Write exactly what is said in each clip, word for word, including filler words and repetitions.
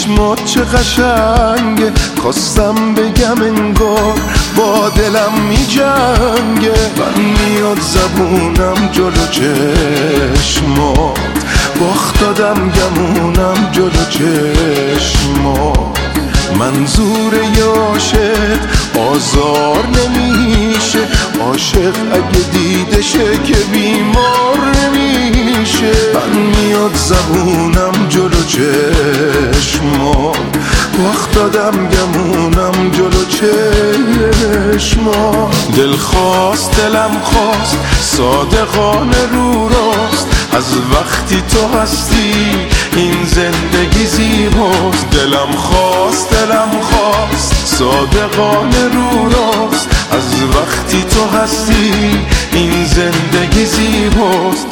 چشمات چه قشنگه، خواستم بگم انگار با دلم می جنگه. من میاد زبونم جلو چشمات، باخت دادم گمونم جلو چشمات. منظور یه عاشق آزار نمیشه، عاشق اگه دیدشه که بیمار نمیشه. من میاد زبونم جلو چشمات، باخت دادم گمونم جلو چشمات. دل خواست دلم خواست صادقانه رو راست، از وقتی تو هستی این زندگی زیباست. دلم خواست دلم خواست صادقانه رو راست، از وقتی تو هستی این زندگی زیباست.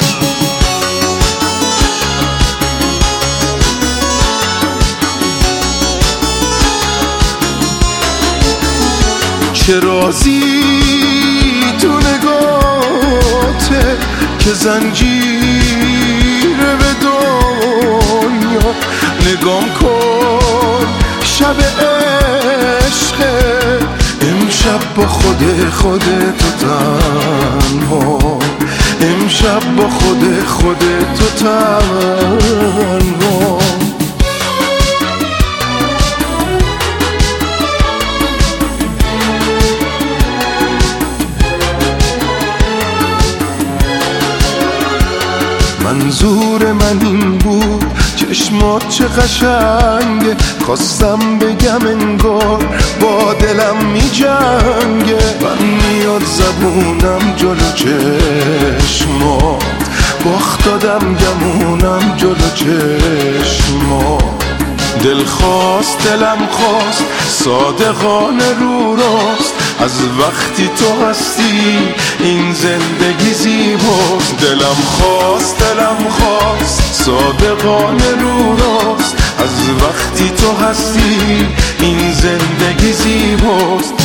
چه رازی تو نگاته که زنجیره به دنیا. نگام کن شب عشقه، امشب با خود خودت تو تنها، امشب با خود خودت تو تنها. منظور من این بود چشمات چه قشنگه، خواستم بگم انگار با دلم می جنگه. من میاد زبونم جلو چشمات، باخت دادم گمونم جلو چشمات. دل خواست دلم خواست صادقانه رو راست، از وقتی تو هستی این زندگی زیباست. دلم خواست دلم خواست صادقانه رو راست، از وقتی تو هستی این زندگی زیباست.